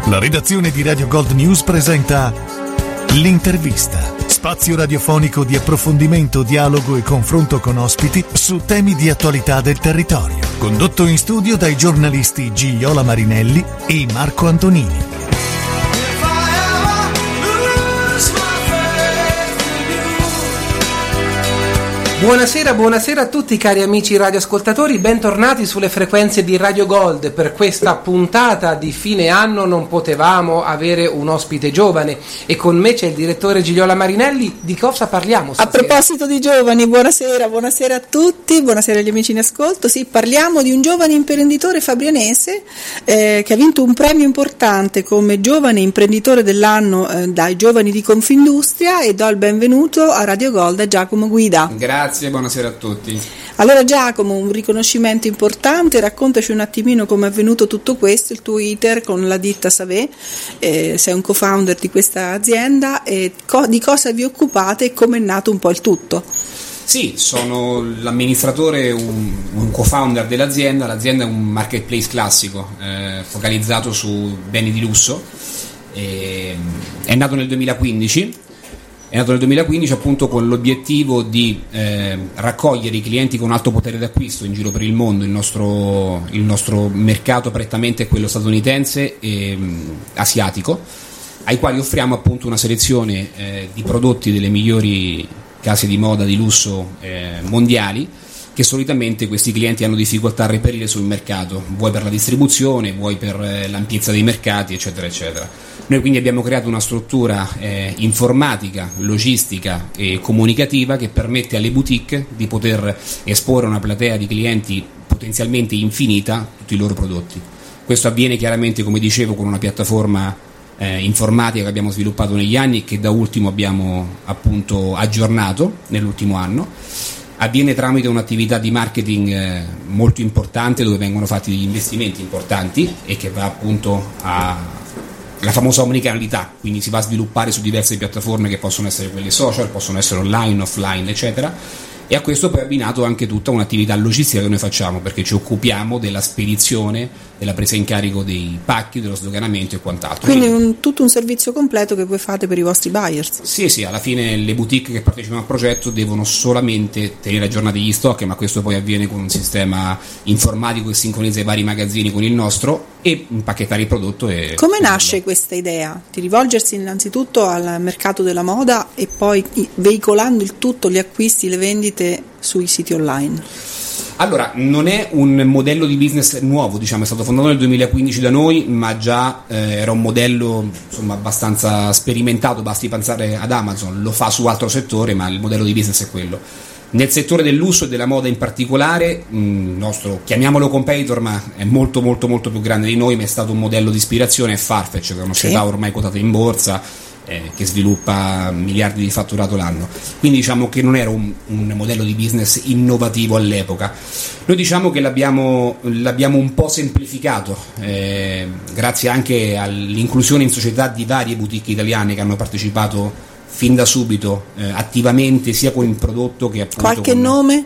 La redazione di Radio Gold News presenta L'intervista, spazio radiofonico di approfondimento, dialogo e confronto con ospiti su temi di attualità del territorio. Condotto in studio dai giornalisti Gigliola Marinelli e Marco Antonini. Buonasera a tutti cari amici radioascoltatori, bentornati sulle frequenze di Radio Gold. Per questa puntata di fine anno non potevamo avere un ospite giovane e con me c'è il direttore Gigliola Marinelli. Di cosa parliamo stasera? A proposito di giovani, buonasera a tutti, buonasera agli amici in ascolto. Sì, parliamo di un giovane imprenditore fabrianese che ha vinto un premio importante come giovane imprenditore dell'anno dai giovani di Confindustria, e do il benvenuto a Radio Gold a Giacomo Guida. Grazie, buonasera a tutti. Allora Giacomo, un riconoscimento importante, raccontaci un attimino come è avvenuto tutto questo, il tuo iter con la ditta Savé, sei un co-founder di questa azienda, e di cosa vi occupate e come è nato un po' il tutto? Sì, sono l'amministratore, un co-founder dell'azienda. L'azienda è un marketplace classico focalizzato su beni di lusso, è nato nel 2015. È nato nel 2015 appunto con l'obiettivo di raccogliere i clienti con alto potere d'acquisto in giro per il mondo. Il nostro mercato prettamente è quello statunitense e asiatico, ai quali offriamo appunto una selezione di prodotti delle migliori case di moda di lusso mondiali, che solitamente questi clienti hanno difficoltà a reperire sul mercato, vuoi per la distribuzione, vuoi per l'ampiezza dei mercati, eccetera eccetera. Noi quindi abbiamo creato una struttura informatica, logistica e comunicativa che permette alle boutique di poter esporre a una platea di clienti potenzialmente infinita tutti i loro prodotti. Questo avviene chiaramente, come dicevo, con una piattaforma informatica che abbiamo sviluppato negli anni e che da ultimo abbiamo appunto aggiornato nell'ultimo anno. Avviene tramite un'attività di marketing molto importante, dove vengono fatti degli investimenti importanti e che va appunto la famosa omnicanalità, quindi si va a sviluppare su diverse piattaforme che possono essere quelle social, possono essere online, offline, eccetera. E a questo poi è abbinato anche tutta un'attività logistica che noi facciamo, perché ci occupiamo della spedizione, della presa in carico dei pacchi, dello sdoganamento e quant'altro. Quindi tutto un servizio completo che voi fate per i vostri buyers. Sì, alla fine le boutique che partecipano al progetto devono solamente tenere aggiornati gli stock, ma questo poi avviene con un sistema informatico che sincronizza i vari magazzini con il nostro, e impacchettare il prodotto. Come nasce questa idea? Di rivolgersi innanzitutto al mercato della moda e poi veicolando il tutto, gli acquisti, le vendite sui siti online? Allora, non è un modello di business nuovo, diciamo, è stato fondato nel 2015 da noi, ma già era un modello insomma abbastanza sperimentato. Basti pensare ad Amazon, lo fa su altro settore, ma il modello di business è quello. Nel settore del lusso e della moda in particolare, nostro, chiamiamolo competitor, ma è molto molto molto più grande di noi, ma è stato un modello di ispirazione, è Farfetch, che è una società ormai quotata in borsa, che sviluppa miliardi di fatturato l'anno. Quindi diciamo che non era un modello di business innovativo all'epoca. Noi diciamo che l'abbiamo un po' semplificato, grazie anche all'inclusione in società di varie boutique italiane che hanno partecipato fin da subito attivamente, sia con il prodotto che appunto qualche nome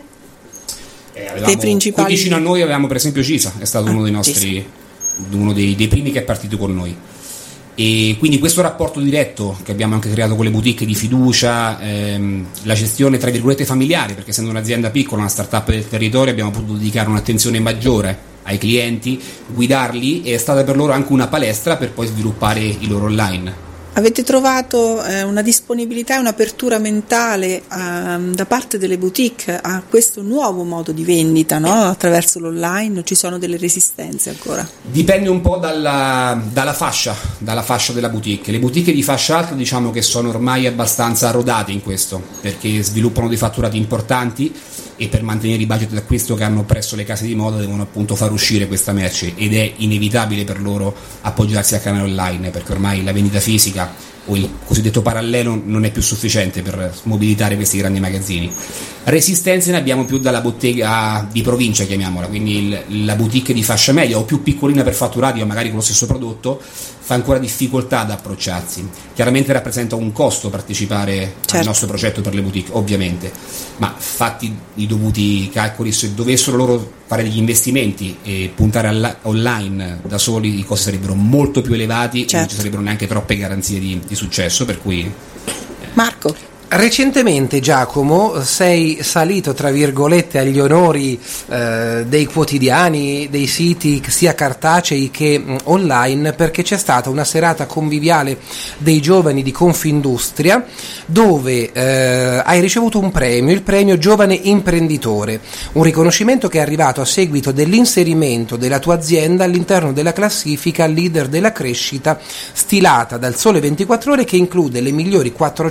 dei principali. Qui vicino a noi avevamo per esempio Cisa, è stato uno dei nostri, uno dei primi che è partito con noi. E quindi questo rapporto diretto che abbiamo anche creato con le boutique, di fiducia, la gestione tra virgolette familiare, perché essendo un'azienda piccola, una startup del territorio, abbiamo potuto dedicare un'attenzione maggiore ai clienti, guidarli, e è stata per loro anche una palestra per poi sviluppare i loro online. Avete trovato una disponibilità e un'apertura mentale da parte delle boutique a questo nuovo modo di vendita, no? Attraverso l'online, o ci sono delle resistenze ancora? Dipende un po' dalla fascia della boutique. Le boutique di fascia alta diciamo che sono ormai abbastanza rodate in questo, perché sviluppano dei fatturati importanti e per mantenere i budget d'acquisto che hanno presso le case di moda devono appunto far uscire questa merce, ed è inevitabile per loro appoggiarsi al canale online, perché ormai la vendita fisica o il cosiddetto parallelo non è più sufficiente per mobilitare questi grandi magazzini. Resistenze ne abbiamo più dalla bottega di provincia, chiamiamola, quindi la boutique di fascia media o più piccolina per fatturati o magari con lo stesso prodotto, fa ancora difficoltà ad approcciarsi. Chiaramente rappresenta un costo partecipare al nostro progetto per le boutique, ovviamente, ma fatti i dovuti calcoli, se dovessero loro fare degli investimenti e puntare online da soli, i costi sarebbero molto più elevati e non ci sarebbero neanche troppe garanzie di successo, per cui Marco. Recentemente, Giacomo, sei salito tra virgolette agli onori dei quotidiani, dei siti sia cartacei che online, perché c'è stata una serata conviviale dei giovani di Confindustria dove hai ricevuto un premio, il premio Giovane Imprenditore, un riconoscimento che è arrivato a seguito dell'inserimento della tua azienda all'interno della classifica leader della crescita stilata dal Sole 24 Ore, che include le migliori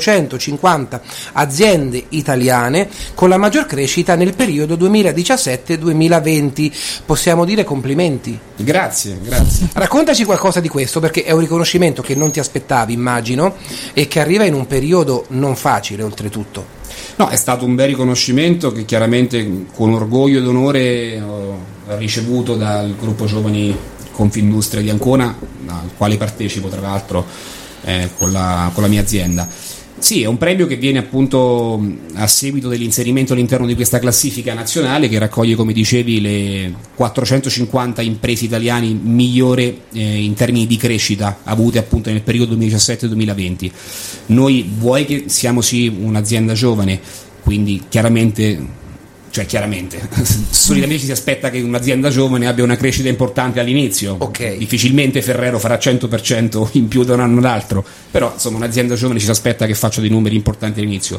450 aziende italiane con la maggior crescita nel periodo 2017-2020. Possiamo dire complimenti? Grazie. Raccontaci qualcosa di questo, perché è un riconoscimento che non ti aspettavi, immagino, e che arriva in un periodo non facile, oltretutto. No, è stato un bel riconoscimento che chiaramente con orgoglio ed onore ho ricevuto dal gruppo Giovani Confindustria di Ancona, al quale partecipo tra l'altro con la mia azienda. Sì, è un premio che viene appunto a seguito dell'inserimento all'interno di questa classifica nazionale che raccoglie, come dicevi, le 450 imprese italiane migliori in termini di crescita avute appunto nel periodo 2017-2020. Noi, vuoi che siamo sì un'azienda giovane, quindi chiaramente solitamente si aspetta che un'azienda giovane abbia una crescita importante all'inizio. Okay. Difficilmente Ferrero farà 100% in più da un anno all'altro, però insomma un'azienda giovane ci si aspetta che faccia dei numeri importanti all'inizio.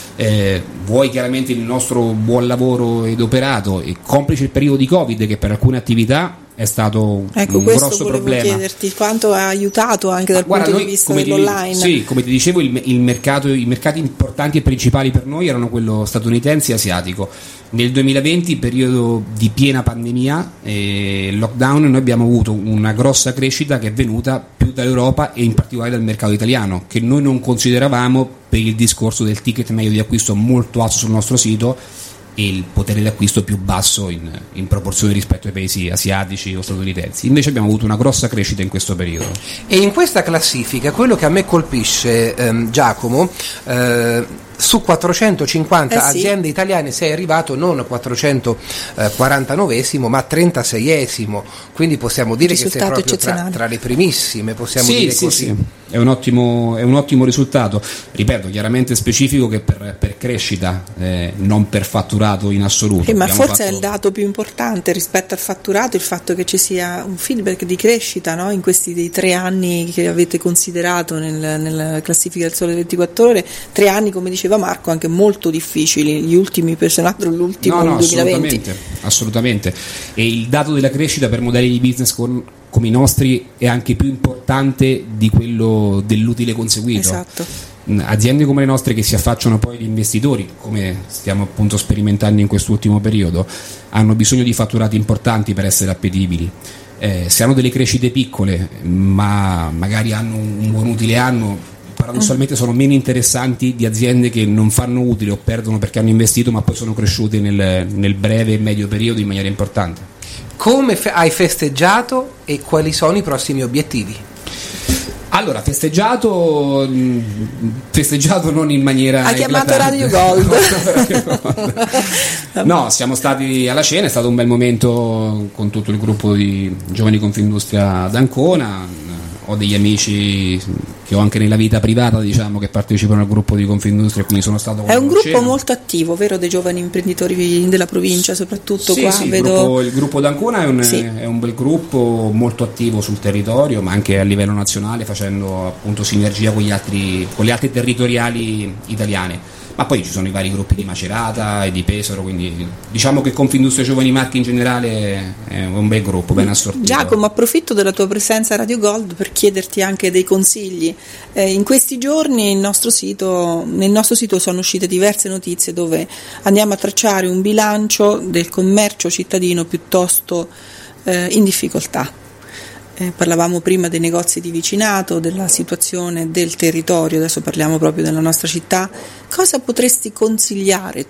Vuoi chiaramente il nostro buon lavoro ed operato, e complice il periodo di Covid che per alcune attività è stato un grosso problema. Chiederti quanto ha aiutato anche dal punto di vista dell'online. Sì, come ti dicevo, i mercati importanti e principali per noi erano quello statunitense e asiatico. Nel 2020, periodo di piena pandemia e lockdown, noi abbiamo avuto una grossa crescita che è venuta più dall'Europa e in particolare dal mercato italiano, che noi non consideravamo per il discorso del ticket medio di acquisto molto alto sul nostro sito e il potere d'acquisto più basso in proporzione rispetto ai paesi asiatici o statunitensi. Invece abbiamo avuto una grossa crescita in questo periodo. E in questa classifica quello che a me colpisce, Giacomo, su 450 aziende italiane sei arrivato non 449esimo ma 36esimo, quindi possiamo dire che sei proprio tra le primissime, possiamo dire così. Sì. È un ottimo risultato, ripeto, chiaramente specifico, che per crescita, non per fatturato in assoluto. Ma forse è il dato più importante rispetto al fatturato, il fatto che ci sia un feedback di crescita, no? In questi dei 3 anni che avete considerato nella classifica del Sole 24 Ore, 3 anni, come diceva Marco, anche molto difficili, gli ultimi personaggio l'ultimo nel 2020. Assolutamente. E il dato della crescita per modelli di business come i nostri è anche più importante di quello dell'utile conseguito. Esatto. Aziende come le nostre che si affacciano poi agli investitori, come stiamo appunto sperimentando in quest'ultimo periodo, hanno bisogno di fatturati importanti per essere appetibili. Se hanno delle crescite piccole ma magari hanno un buon utile anno, paradossalmente sono meno interessanti di aziende che non fanno utile o perdono perché hanno investito ma poi sono cresciute nel breve e medio periodo in maniera importante. Come hai festeggiato e quali sono i prossimi obiettivi? Allora, festeggiato non in maniera ha chiamato Radio Gold. No, siamo stati alla cena, è stato un bel momento con tutto il gruppo di Giovani Confindustria d'Ancona. Ho degli amici che ho anche nella vita privata, diciamo, che partecipano al gruppo di Confindustria, quindi sono stato con È un gruppo molto attivo, vero, dei giovani imprenditori della provincia, soprattutto qua sì, vedo il gruppo d'Ancona è un bel gruppo molto attivo sul territorio, ma anche a livello nazionale, facendo appunto sinergia con le altre territoriali italiane. Ma poi ci sono i vari gruppi di Macerata e di Pesaro, quindi diciamo che Confindustria Giovani Marchi in generale è un bel gruppo, ben assortito. Giacomo, approfitto della tua presenza a Radio Gold per chiederti anche dei consigli. In questi giorni nel nostro sito sono uscite diverse notizie dove andiamo a tracciare un bilancio del commercio cittadino piuttosto in difficoltà. Parlavamo prima dei negozi di vicinato, della situazione del territorio, adesso parliamo proprio della nostra città. Cosa potresti consigliare tu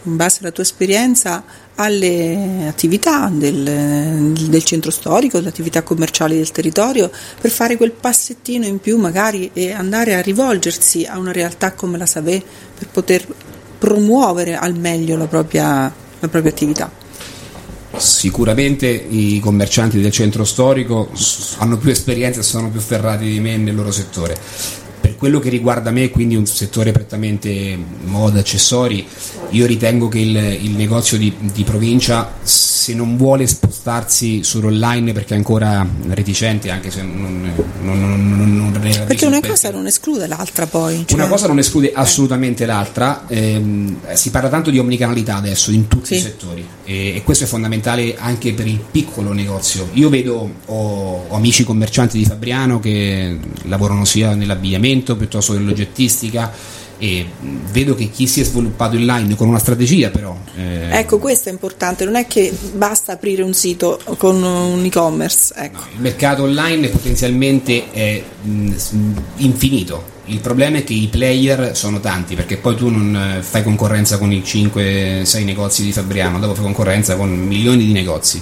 in base alla tua esperienza, alle attività del centro storico, alle attività commerciali del territorio, per fare quel passettino in più magari e andare a rivolgersi a una realtà come la Savé per poter promuovere al meglio la propria attività? Sicuramente i commercianti del centro storico hanno più esperienza e sono più ferrati di me nel loro settore. Per quello che riguarda me, quindi un settore prettamente moda, accessori, io ritengo che il negozio di provincia, se non vuole spostarsi sull'online perché è ancora reticente, anche se non perché una cosa non esclude l'altra, poi una cosa non esclude assolutamente l'altra. Si parla tanto di omnicanalità adesso in tutti i settori, e questo è fondamentale anche per il piccolo negozio. Io ho amici commercianti di Fabriano che lavorano sia nell'abbigliamento piuttosto che nell'oggettistica, e vedo che chi si è sviluppato online con una strategia, però ecco, questo è importante, non è che basta aprire un sito con un e-commerce, ecco. No, il mercato online potenzialmente è infinito. Il problema è che i player sono tanti, perché poi tu non fai concorrenza con i 5-6 negozi di Fabriano, dopo fai concorrenza con milioni di negozi,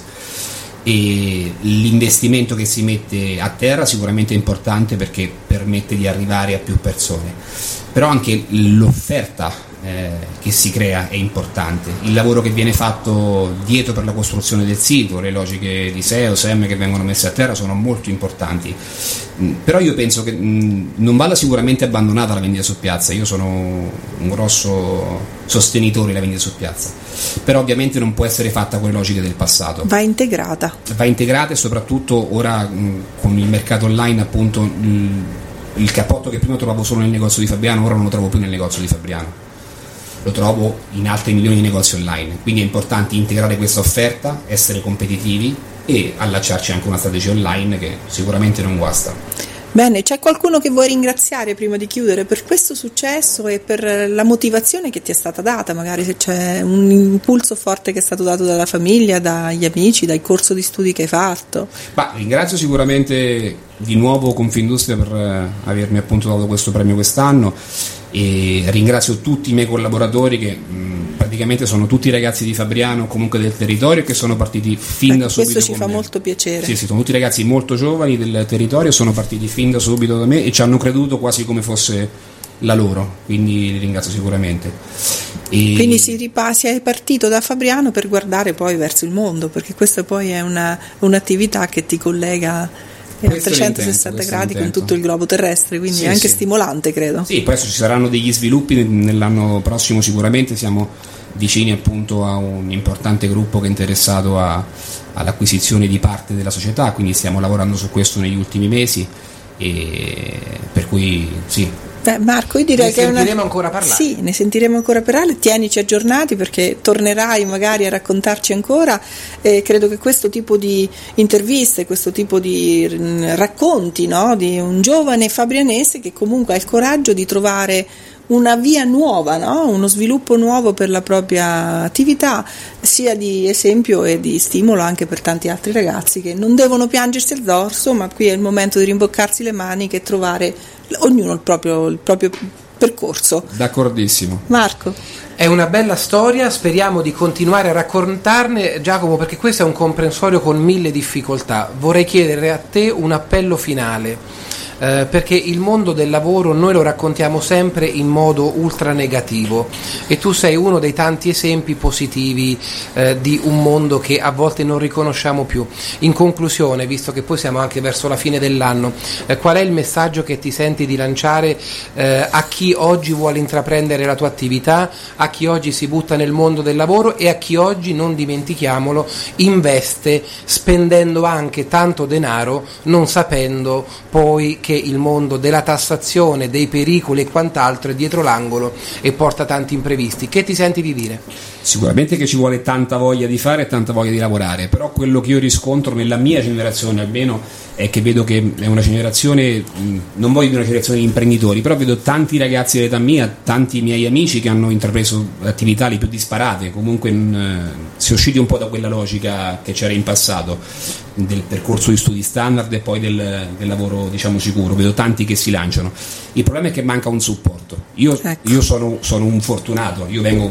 e l'investimento che si mette a terra sicuramente è importante perché permette di arrivare a più persone, però anche l'offerta che si crea è importante, il lavoro che viene fatto dietro per la costruzione del sito, le logiche di SEO, SEM che vengono messe a terra sono molto importanti. Però io penso che non vada sicuramente abbandonata la vendita su piazza. Io sono un grosso sostenitore della vendita su piazza, però ovviamente non può essere fatta con le logiche del passato, va integrata e soprattutto ora con il mercato online, appunto, il cappotto che prima trovavo solo nel negozio di Fabriano ora non lo trovo più nel negozio di Fabriano, lo trovo in altri milioni di negozi online, quindi è importante integrare questa offerta, essere competitivi e allacciarci anche una strategia online che sicuramente non guasta. Bene, c'è qualcuno che vuoi ringraziare prima di chiudere per questo successo e per la motivazione che ti è stata data, magari se c'è un impulso forte che è stato dato dalla famiglia, dagli amici, dal corso di studi che hai fatto? Ringrazio sicuramente di nuovo Confindustria per avermi appunto dato questo premio quest'anno, e ringrazio tutti i miei collaboratori che praticamente sono tutti ragazzi di Fabriano, comunque del territorio, che sono partiti fin da subito. Questo ci fa molto piacere. Sì, sono tutti ragazzi molto giovani del territorio, sono partiti fin da subito da me e ci hanno creduto quasi come fosse la loro, quindi li ringrazio sicuramente. Quindi si è partito da Fabriano per guardare poi verso il mondo, perché questa poi è un'attività che ti collega a 360 gradi con tutto il globo terrestre, quindi è anche stimolante, credo. Sì, poi ci saranno degli sviluppi nell'anno prossimo, sicuramente siamo vicini appunto a un importante gruppo che è interessato all'acquisizione di parte della società, quindi stiamo lavorando su questo negli ultimi mesi, e per cui sì. Marco, io direi che ancora parlare. Sì, ne sentiremo ancora parlare, tienici aggiornati perché tornerai magari a raccontarci ancora, credo che questo tipo di interviste, questo tipo di racconti, no, di un giovane fabrianese che comunque ha il coraggio di trovare una via nuova, no? Uno sviluppo nuovo per la propria attività, sia di esempio e di stimolo anche per tanti altri ragazzi che non devono piangersi il dorso, ma qui è il momento di rimboccarsi le maniche e trovare ognuno il proprio percorso. D'accordissimo. Marco? È una bella storia, speriamo di continuare a raccontarne, Giacomo, perché questo è un comprensorio con 1000 difficoltà. Vorrei chiedere a te un appello finale. Perché il mondo del lavoro noi lo raccontiamo sempre in modo ultra negativo e tu sei uno dei tanti esempi positivi di un mondo che a volte non riconosciamo più. In conclusione, visto che poi siamo anche verso la fine dell'anno, qual è il messaggio che ti senti di lanciare a chi oggi vuole intraprendere la tua attività, a chi oggi si butta nel mondo del lavoro e a chi oggi, non dimentichiamolo, investe spendendo anche tanto denaro, non sapendo poi che il mondo della tassazione, dei pericoli e quant'altro è dietro l'angolo e porta tanti imprevisti? Che ti senti di dire? Sicuramente che ci vuole tanta voglia di fare e tanta voglia di lavorare, però quello che io riscontro nella mia generazione almeno è che vedo che è una generazione, non voglio dire una generazione di imprenditori, però vedo tanti ragazzi dell'età mia, tanti miei amici che hanno intrapreso attività le più disparate, comunque si è usciti un po' da quella logica che c'era in passato del percorso di studi standard e poi del lavoro, diciamo, sicuro. Vedo tanti che si lanciano. Il problema è che manca un supporto. Io sono un fortunato, io vengo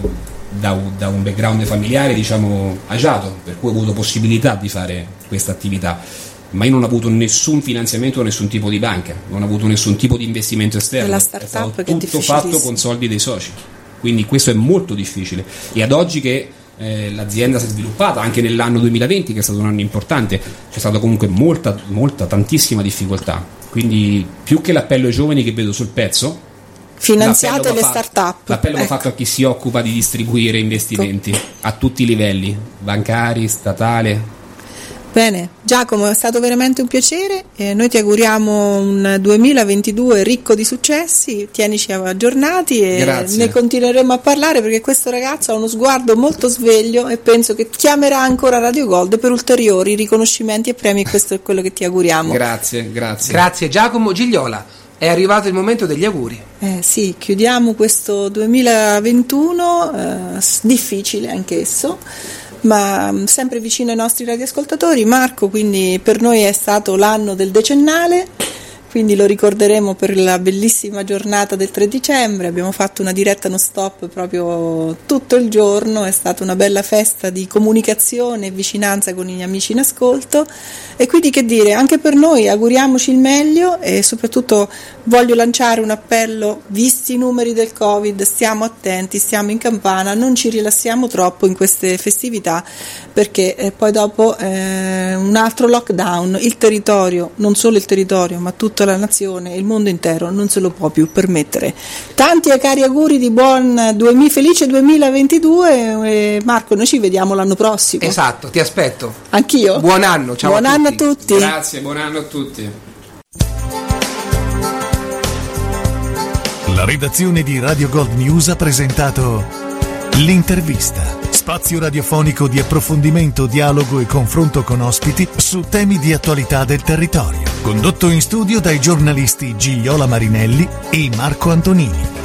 da un background familiare, diciamo, agiato, per cui ho avuto possibilità di fare questa attività, ma io non ho avuto nessun finanziamento da nessun tipo di banca, non ho avuto nessun tipo di investimento esterno, è stato tutto fatto con soldi dei soci, quindi questo è molto difficile. E ad oggi che l'azienda si è sviluppata, anche nell'anno 2020, che è stato un anno importante, c'è stata comunque molta, tantissima difficoltà, quindi più che l'appello ai giovani che vedo sul pezzo, finanziate le start-up. L'appello va fatto a chi si occupa di distribuire investimenti a tutti i livelli, bancari, statale. Bene, Giacomo, è stato veramente un piacere, noi ti auguriamo un 2022 ricco di successi, tienici aggiornati e Grazie. Ne continueremo a parlare, perché questo ragazzo ha uno sguardo molto sveglio e penso che chiamerà ancora Radio Gold per ulteriori riconoscimenti e premi, e questo è quello che ti auguriamo. Grazie. Grazie Giacomo. Gigliola, è arrivato il momento degli auguri. Sì, chiudiamo questo 2021 difficile anch'esso, ma sempre vicino ai nostri radioascoltatori. Marco, quindi per noi è stato l'anno del decennale, quindi lo ricorderemo per la bellissima giornata del 3 dicembre, abbiamo fatto una diretta non stop proprio tutto il giorno, è stata una bella festa di comunicazione e vicinanza con gli amici in ascolto, e quindi che dire, anche per noi auguriamoci il meglio, e soprattutto voglio lanciare un appello: visti i numeri del Covid, stiamo attenti, stiamo in campana, non ci rilassiamo troppo in queste festività, perché poi dopo un altro lockdown, il territorio, non solo il territorio ma tutta la nazione, il mondo intero non se lo può più permettere. Tanti e cari auguri di buon felice 2022, e Marco, noi ci vediamo l'anno prossimo. Esatto, ti aspetto. Anch'io. Buon anno, ciao. Buon anno a tutti. Grazie, buon anno a tutti. La redazione di Radio Gold News ha presentato L'Intervista, spazio radiofonico di approfondimento, dialogo e confronto con ospiti su temi di attualità del territorio. Condotto in studio dai giornalisti Gigliola Marinelli e Marco Antonini.